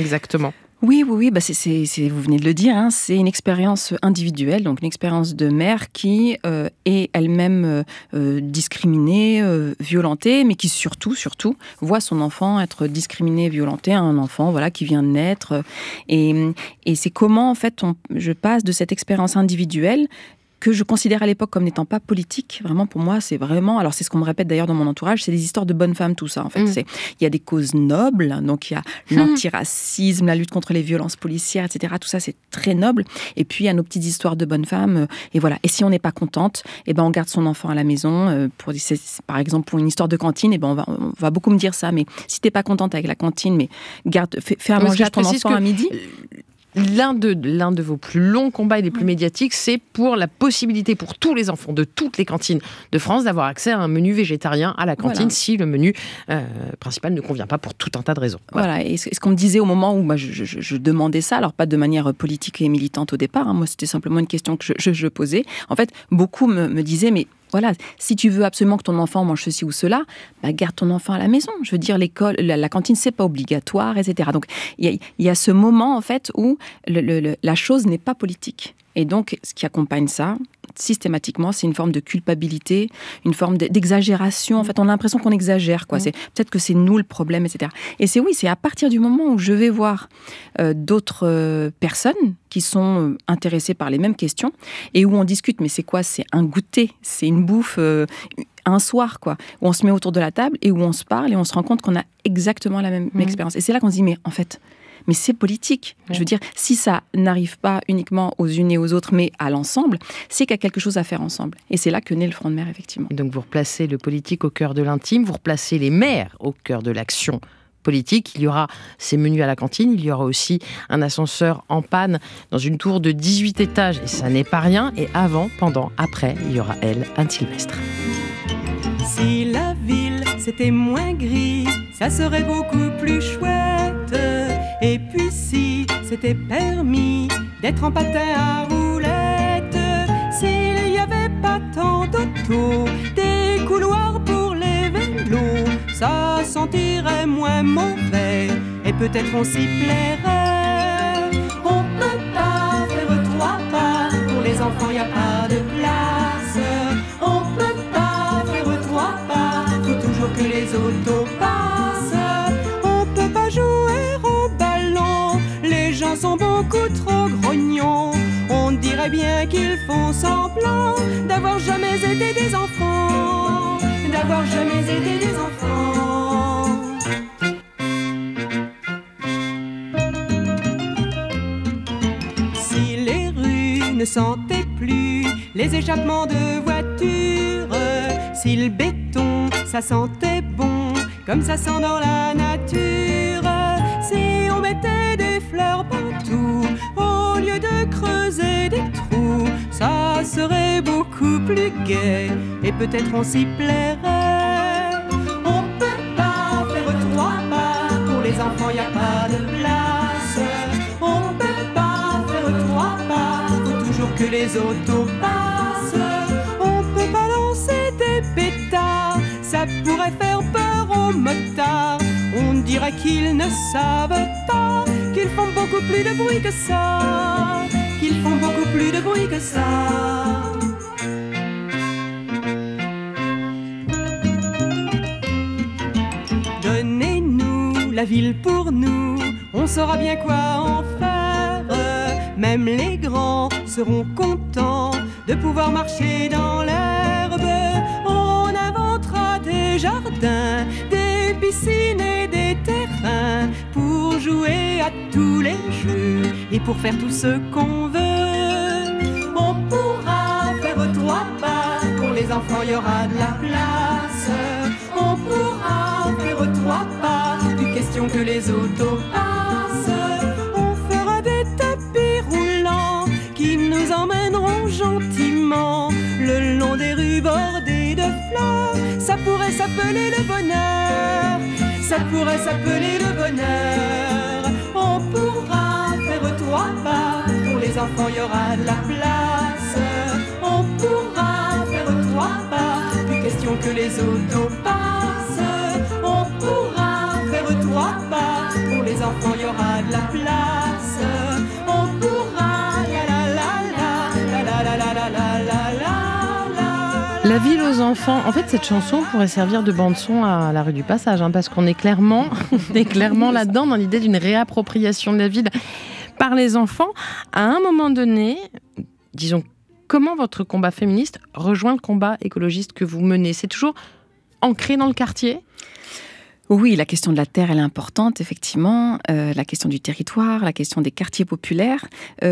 Oui, vous venez de le dire, c'est une expérience individuelle, donc une expérience de mère qui est elle-même discriminée, violentée, mais qui surtout voit son enfant être discriminé, violenté, un enfant qui vient de naître. Et c'est comment, en fait, je passe de cette expérience individuelle que je considère à l'époque comme n'étant pas politique. Vraiment, pour moi, c'est vraiment... Alors, c'est ce qu'on me répète d'ailleurs dans mon entourage, c'est des histoires de bonnes femmes, tout ça, en fait. Il y a des causes nobles, donc il y a l'antiracisme, la lutte contre les violences policières, etc. Tout ça, c'est très noble. Et puis, il y a nos petites histoires de bonnes femmes. Et voilà. Et si on n'est pas contente, on garde son enfant à la maison. Par exemple, pour une histoire de cantine, on va beaucoup me dire ça. Mais si t'es pas contente avec la cantine, mais fais à manger à ton enfant à midi... L'un de vos plus longs combats et les plus médiatiques, c'est pour la possibilité pour tous les enfants de toutes les cantines de France d'avoir accès à un menu végétarien à la cantine si le menu principal ne convient pas pour tout un tas de raisons. Voilà. Et ce qu'on me disait au moment où je demandais ça, alors pas de manière politique et militante au départ, moi c'était simplement une question que je posais. En fait, beaucoup me disaient, mais voilà, si tu veux absolument que ton enfant mange ceci ou cela, garde ton enfant à la maison. Je veux dire, l'école, la cantine, c'est pas obligatoire, etc. Donc, il y a ce moment, en fait, où la chose n'est pas politique. Et donc, ce qui accompagne ça, systématiquement, c'est une forme de culpabilité, une forme d'exagération. En fait, on a l'impression qu'on exagère, quoi. Peut-être que c'est nous le problème, etc. Et c'est à partir du moment où je vais voir d'autres personnes qui sont intéressées par les mêmes questions et où on discute, mais c'est quoi ? C'est un goûter, c'est une bouffe un soir, quoi, où on se met autour de la table et où on se parle et on se rend compte qu'on a exactement la même expérience. Et c'est là qu'on se dit, mais en fait, mais c'est politique. Je veux dire, si ça n'arrive pas uniquement aux unes et aux autres, mais à l'ensemble, c'est qu'il y a quelque chose à faire ensemble. Et c'est là que naît le Front de mer, effectivement. Donc vous replacez le politique au cœur de l'intime, vous replacez les maires au cœur de l'action politique. Il y aura ces menus à la cantine, il y aura aussi un ascenseur en panne dans une tour de 18 étages, et ça n'est pas rien. Et avant, pendant, après, il y aura elle, Anne-Sylvestre. Si la ville c'était moins gris, ça serait beaucoup plus chouette. Et puis si c'était permis d'être en patin à roulettes, s'il n'y avait pas tant d'autos, des couloirs pour les vélos, ça sentirait moins mauvais et peut-être on s'y plairait. On peut pas faire 3 pas, pour les enfants y a pas de place. On peut pas faire 3 pas, faut toujours que les autos passent. On peut pas jouer au ballon, les gens sont beaucoup trop grognons. On dirait bien qu'ils font semblant d'avoir jamais été des enfants, d'avoir jamais été des enfants. Si les rues ne sentaient plus les échappements de voitures, si le béton ça sentait bon comme ça sent dans la nature, si on mettait des fleurs partout au lieu de creuser des trous, ça serait beaucoup plus gai et peut-être on s'y plairait. On peut pas faire 3 pas, pour les enfants y a pas de place. On peut pas faire 3 pas, faut toujours que les autos passent. On peut pas lancer des pétards, ça pourrait faire peur aux motards. On dirait qu'ils ne savent pas qu'ils font beaucoup plus de bruit que ça, qu'ils font beaucoup plus de bruit que ça. Donnez-nous la ville pour nous, on saura bien quoi en faire. Même les grands seront contents de pouvoir marcher dans l'herbe. On inventera des jardins, des piscines et des terrains pour jouer à tous les jeux et pour faire tout ce qu'on veut. On pourra faire 3 pas, pour les enfants y aura de la place. On pourra faire 3 pas, plus question que les autos passent. On fera des tapis roulants qui nous emmèneront gentiment le long des rues bordées de fleurs. Ça pourrait s'appeler le bonheur, ça pourrait s'appeler le bonheur. On pourra faire 3 pas, pour les enfants y aura de la place. On pourra faire 3 pas, plus question que les autos passent. On pourra faire 3 pas, pour les enfants y aura de la place. On pourra la la la la la la la la la la la. La ville aux enfants. En fait, cette chanson pourrait servir de bande-son à la rue du Passage, parce qu'on est clairement là-dedans, dans l'idée d'une réappropriation de la ville par les enfants. À un moment donné, disons, comment votre combat féministe rejoint le combat écologiste que vous menez ? C'est toujours ancré dans le quartier ? Oui, la question de la terre, elle est importante, effectivement. La question du territoire, la question des quartiers populaires.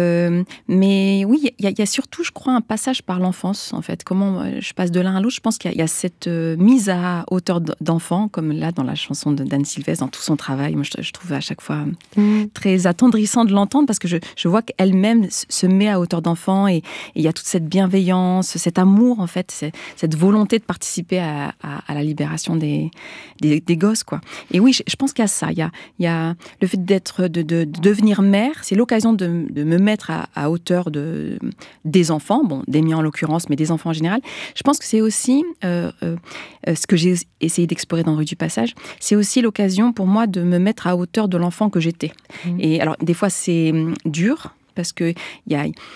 Mais oui, il y a surtout, je crois, un passage par l'enfance, en fait. Comment je passe de l'un à l'autre. Je pense qu'il y a cette mise à hauteur d'enfant, comme là, dans la chanson d'Anne-Sylvestre, dans tout son travail. Moi, je trouve à chaque fois très attendrissant de l'entendre, parce que je vois qu'elle-même se met à hauteur d'enfant, et il y a toute cette bienveillance, cet amour, en fait, cette volonté de participer à la libération des gosses, quoi. Et oui, je pense qu'il y a ça. Il y a le fait de devenir mère, c'est l'occasion de me mettre à hauteur des enfants, des miens en l'occurrence, mais des enfants en général. Je pense que c'est aussi ce que j'ai essayé d'explorer dans Rue du Passage. C'est aussi l'occasion pour moi de me mettre à hauteur de l'enfant que j'étais. Et alors, des fois, c'est dur, parce que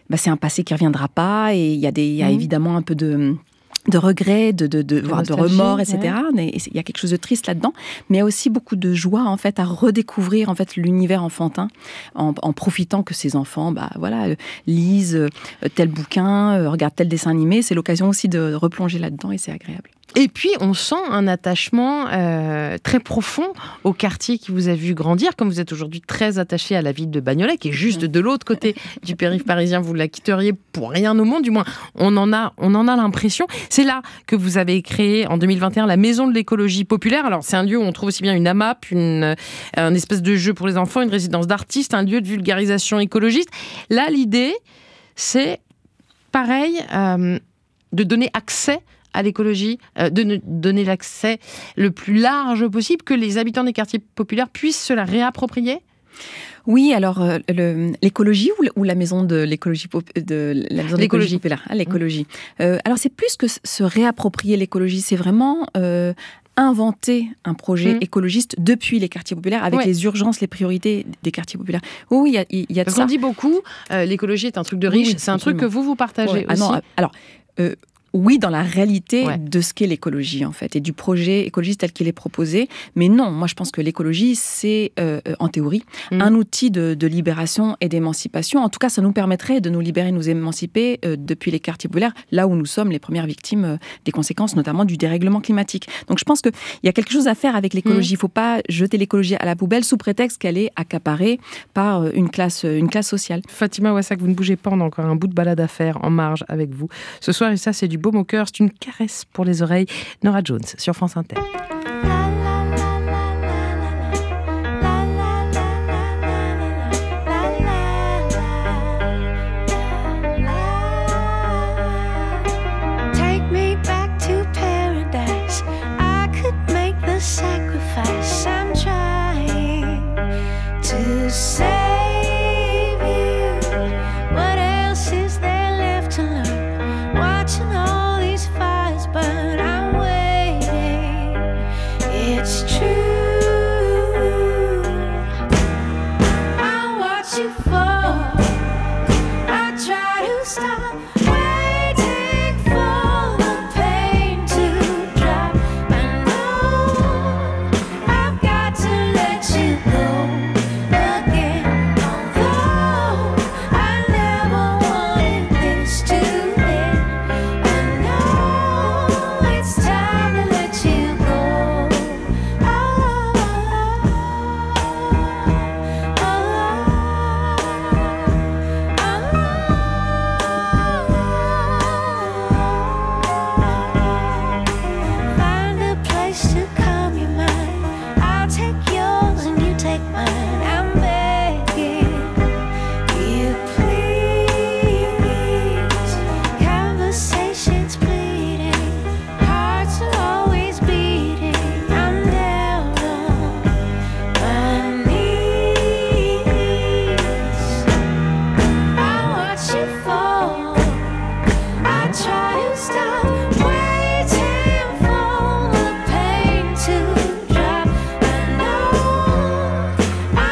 c'est un passé qui ne reviendra pas, et il y a évidemment un peu de regrets, voire de remords, etc. Ouais. Il y a quelque chose de triste là-dedans, mais il y a aussi beaucoup de joie en fait à redécouvrir en fait l'univers enfantin, en profitant que ces enfants, lisent tel bouquin, regardent tel dessin animé. C'est l'occasion aussi de replonger là-dedans, et c'est agréable. Et puis, on sent un attachement très profond au quartier qui vous a vu grandir, comme vous êtes aujourd'hui très attaché à la ville de Bagnolet, qui est juste de l'autre côté du périph' parisien. Vous la quitteriez pour rien au monde, du moins, on en a l'impression. C'est là que vous avez créé, en 2021, la Maison de l'écologie populaire. Alors, c'est un lieu où on trouve aussi bien une AMAP, un espèce de jeu pour les enfants, une résidence d'artistes, un lieu de vulgarisation écologiste. Là, l'idée, c'est, pareil, de donner accès à l'écologie, de donner l'accès le plus large possible, que les habitants des quartiers populaires puissent se la réapproprier ? Oui, alors l'écologie ou la maison de l'écologie populaire, l'écologie. Alors c'est plus que se réapproprier l'écologie, c'est vraiment inventer un projet écologiste depuis les quartiers populaires, avec les urgences, les priorités des quartiers populaires. Oui, il y a de ça. On dit beaucoup, l'écologie est un truc de riche, c'est un truc que vous partagez aussi. Ah non, alors... oui, dans la réalité de ce qu'est l'écologie, en fait, et du projet écologiste tel qu'il est proposé. Mais non, moi, je pense que l'écologie, c'est, en théorie, un outil de libération et d'émancipation. En tout cas, ça nous permettrait de nous libérer, nous émanciper depuis les quartiers populaires, là où nous sommes les premières victimes des conséquences, notamment du dérèglement climatique. Donc, je pense qu'il y a quelque chose à faire avec l'écologie. Il ne faut pas jeter l'écologie à la poubelle sous prétexte qu'elle est accaparée par une classe sociale. Fatima Ouassak, vous ne bougez pas, on a encore un bout de balade à faire en marge avec vous. Ce soir, et ça, c'est du baume au cœur, c'est une caresse pour les oreilles. Norah Jones sur France Inter. Take me back to paradise. I could make the sacrifice. I'm trying to save you. What else is there left to learn? Watching all these fires burn, I'm waiting. It's true. I watch you fall. I try to stop. Waiting for the pain to drop. I know I've got to let you go again. Although I never wanted this to end, I know it's time to let you go. Find a place to calm your mind. I'll take yours and you take mine. I'm begging you, please. Conversations bleeding, hearts are always beating. I'm down on my knees. I watch you fall. I try to stop, waiting for the pain to drop. I know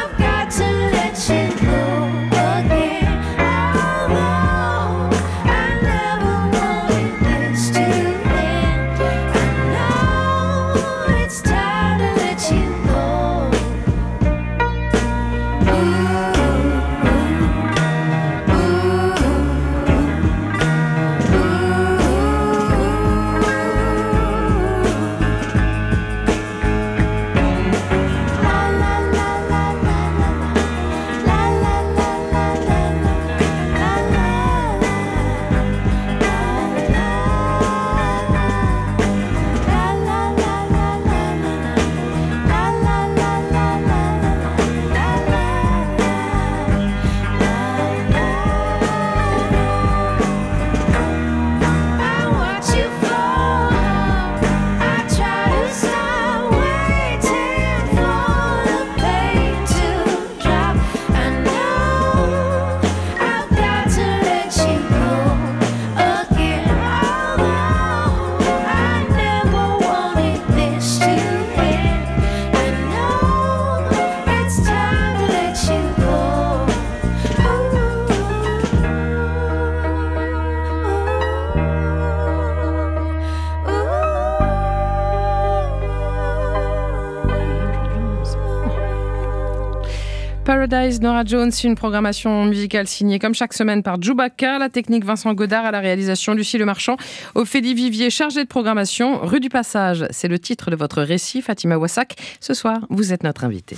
Paradise, Norah Jones, une programmation musicale signée comme chaque semaine par Djoubaka, la technique Vincent Godard, à la réalisation Lucie Lemarchand, Ophélie Vivier, chargée de programmation, Rue du Passage. C'est le titre de votre récit, Fatima Wassak. Ce soir, vous êtes notre invitée.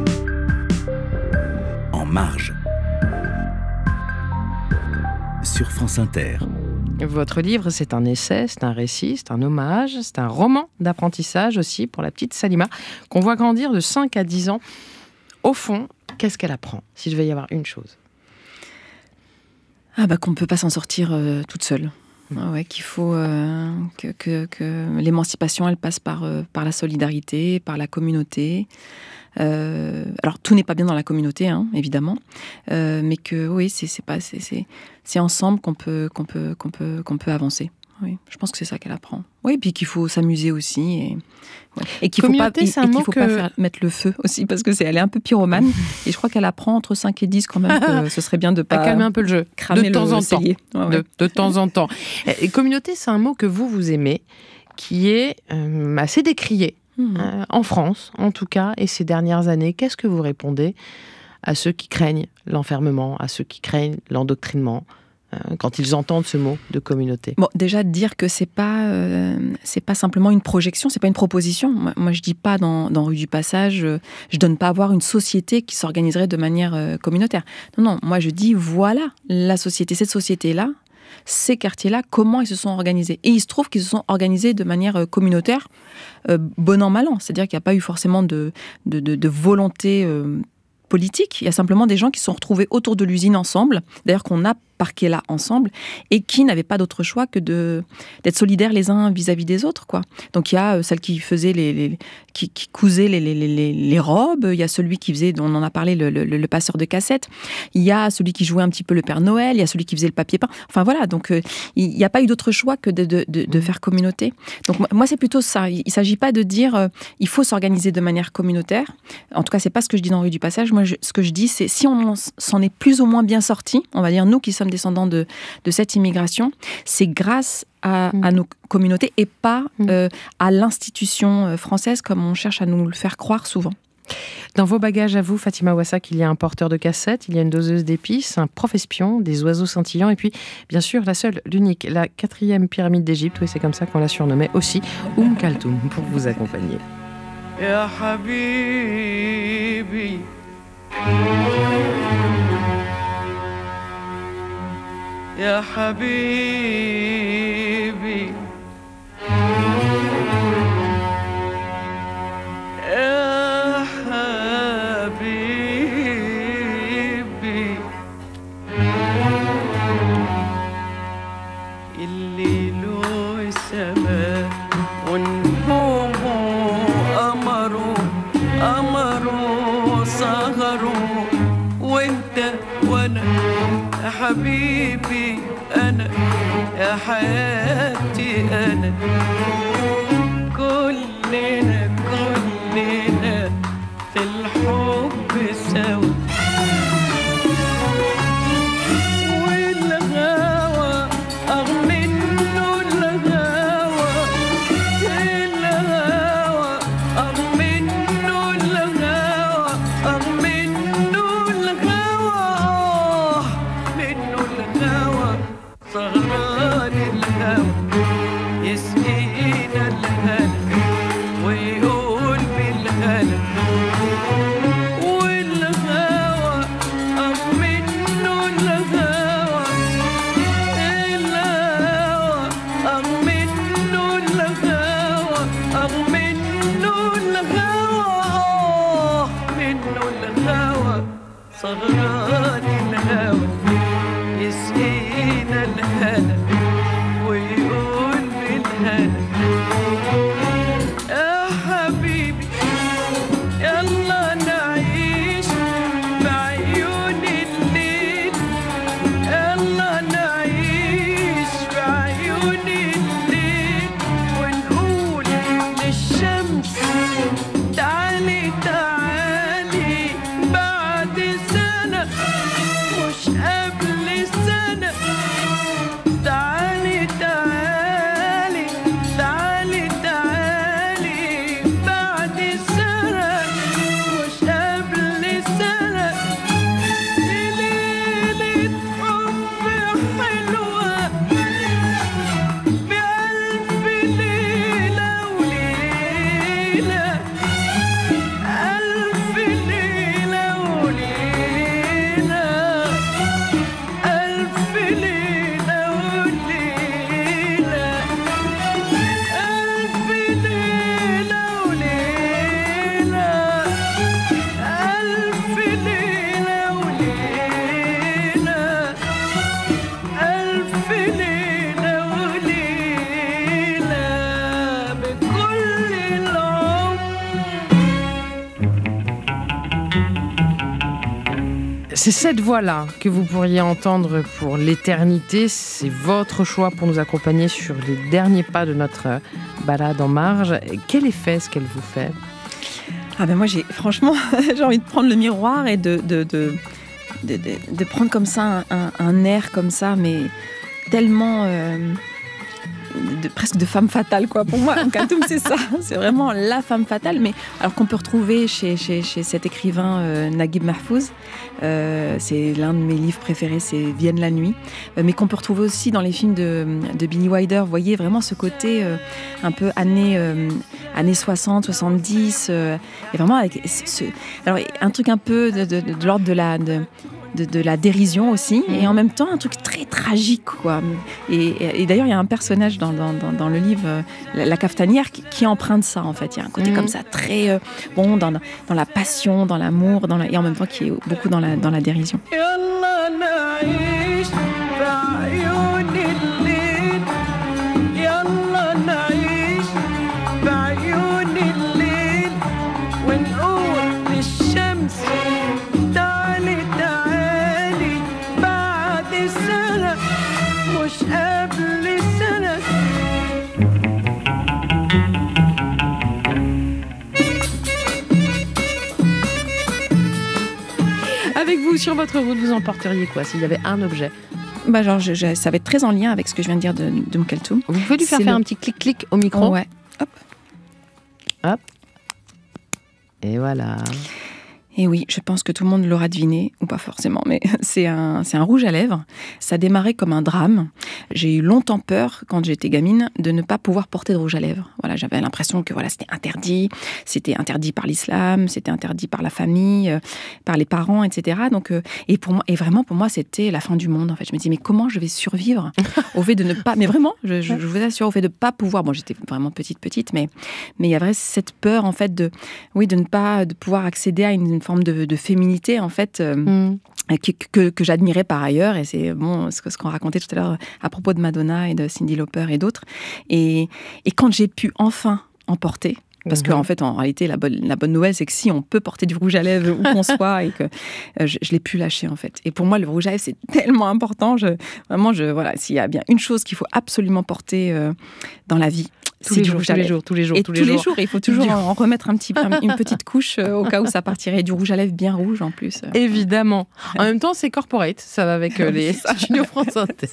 En marge. Sur France Inter. Votre livre, c'est un essai, c'est un récit, c'est un hommage, c'est un roman d'apprentissage aussi pour la petite Salima, qu'on voit grandir de 5 à 10 ans. Au fond, qu'est-ce qu'elle apprend, si je devais y avoir une chose? Qu'on ne peut pas s'en sortir toute seule. Qu'il faut que l'émancipation, elle passe par la solidarité, par la communauté. Alors tout n'est pas bien dans la communauté, évidemment, mais que oui, c'est ensemble qu'on peut avancer. Oui, je pense que c'est ça qu'elle apprend. Oui, puis qu'il faut s'amuser aussi et qu'il faut pas mettre le feu aussi, parce que elle est un peu pyromane et je crois qu'elle apprend entre 5 et 10 quand même que ce serait bien de pas calmer un peu le jeu cramer de temps en temps. De temps en temps. Et communauté, c'est un mot que vous aimez, qui est assez décrié en France, en tout cas, et ces dernières années. Qu'est-ce que vous répondez à ceux qui craignent l'enfermement, à ceux qui craignent l'endoctrinement, quand ils entendent ce mot de communauté? Bon, déjà dire que c'est pas simplement une projection, c'est pas une proposition. Moi je dis pas dans Rue du Passage, je donne pas à voir une société qui s'organiserait de manière communautaire. Non, moi je dis voilà la société, cette société-là, ces quartiers-là, comment ils se sont organisés. Et il se trouve qu'ils se sont organisés de manière communautaire, bon an, mal an. C'est-à-dire qu'il n'y a pas eu forcément de volonté politique. Il y a simplement des gens qui se sont retrouvés autour de l'usine ensemble, d'ailleurs qu'on a parqué là ensemble, et qui n'avaient pas d'autre choix que d'être solidaires les uns vis-à-vis des autres, quoi. Donc il y a celle qui faisait qui cousait les robes, il y a celui qui faisait, on en a parlé, le passeur de cassettes, il y a celui qui jouait un petit peu le Père Noël, il y a celui qui faisait le papier peint. Enfin voilà, donc il n'y a pas eu d'autre choix que de faire communauté. Donc moi c'est plutôt ça. Il ne s'agit pas de dire il faut s'organiser de manière communautaire. En tout cas, c'est pas ce que je dis dans Rue du Passage. Moi, ce que je dis, c'est si on s'en est plus ou moins bien sorti, on va dire nous qui sommes descendants de cette immigration, c'est grâce à nos communautés et pas à l'institution française comme on cherche à nous le faire croire souvent. Dans vos bagages à vous, Fatima Wassak, il y a un porteur de cassettes, il y a une doseuse d'épices, un prof-espion, des oiseaux scintillants et puis, bien sûr, la seule, l'unique, la 4e pyramide d'Égypte, oui, c'est comme ça qu'on la surnommait aussi, Kaltoum, pour vous accompagner. Ya Habibi, Ya Habibi, Ya Habibi, الليل والسماء والنجوم قمروا سهروا وانت وانا يا حبيبي انا يا حياتي انا كلنا في الحب سوا والغاوى اغمنه الغاوى اغمنه الغاوى اغمنه الغاوى منه الغاوى سهران الهوى يسقينا الهنا ويقول بالهنا والغاوى أغمنه الغاوى أغمنه الغاوى أغمنه الغاوى منه الغاوى سهران الهوى يسقينا الهنا ويقول بالهنا يا حبيبي يلا نعيش بعيون الليل يلا نعيش بعيون الليل ونقول للشمس تعالي تعالي بعد سنة مش C'est cette voix-là que vous pourriez entendre pour l'éternité. C'est votre choix pour nous accompagner sur les derniers pas de notre balade en marge. Quel effet est-ce qu'elle vous fait ? Ah ben moi, franchement, j'ai envie de prendre le miroir et de prendre comme ça un air comme ça, mais tellement... presque de femme fatale, quoi. Pour moi, Katoum, c'est ça. C'est vraiment la femme fatale, mais alors qu'on peut retrouver chez cet écrivain Naguib Mahfouz. C'est l'un de mes livres préférés, c'est Vienne la nuit, mais qu'on peut retrouver aussi dans les films de Billy Wilder. Vous voyez vraiment ce côté un peu années 60, 70, et vraiment avec alors un truc un peu de l'ordre de la dérision aussi, et en même temps un truc très tragique, quoi. Et d'ailleurs il y a un personnage dans le livre, la cafetanière, qui emprunte ça, en fait. Il y a un côté comme ça très dans la passion, dans l'amour, et en même temps qui est beaucoup dans la dérision. Avec vous, sur votre route, vous emporteriez quoi s'il y avait un objet ? Bah genre, ça va être très en lien avec ce que je viens de dire de Kaltoum. Vous pouvez lui faire un petit clic-clic au micro ? Ouais. Hop. Hop. Et voilà. Et oui, je pense que tout le monde l'aura deviné, ou pas forcément, mais c'est un rouge à lèvres. Ça démarrait comme un drame. J'ai eu longtemps peur, quand j'étais gamine, de ne pas pouvoir porter de rouge à lèvres. Voilà, j'avais l'impression que c'était interdit par l'islam, c'était interdit par la famille, par les parents, etc. Donc, et vraiment pour moi, c'était la fin du monde. En fait, je me dis mais comment je vais survivre au fait de ne pas, mais vraiment, je vous assure, au fait de ne pas pouvoir. Bon, j'étais vraiment petite, mais il y avait cette peur en fait de ne pas pouvoir accéder à une forme de féminité, en fait, que j'admirais par ailleurs. Et c'est ce qu'on racontait tout à l'heure à propos de Madonna et de Cyndi Lauper et d'autres. Et quand j'ai pu enfin en porter, parce qu'en fait, en réalité, la bonne nouvelle, c'est que si on peut porter du rouge à lèvres où qu'on soit, et que je l'ai pu lâcher, en fait. Et pour moi, le rouge à lèvres, c'est tellement important. Voilà, s'il y a bien une chose qu'il faut absolument porter dans la vie, tous les jours, il faut toujours en remettre une petite couche au cas où ça partirait. Du rouge à lèvres bien rouge en plus. Évidemment. En même temps, c'est corporate, ça va avec les studios France Inter.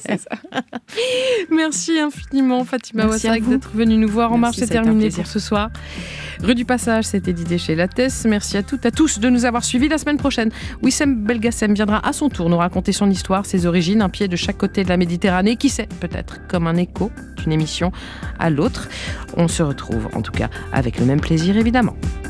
Merci infiniment, Fatima Ouassag, d'être venue nous voir. En marche, c'est terminé pour ce soir. Rue du Passage, c'était d'idée chez Lattès. Merci à toutes, à tous de nous avoir suivis. La semaine prochaine, Wissem Belgassem viendra à son tour nous raconter son histoire, ses origines, un pied de chaque côté de la Méditerranée. Qui sait, peut-être comme un écho d'une émission à l'autre. On se retrouve en tout cas avec le même plaisir, évidemment.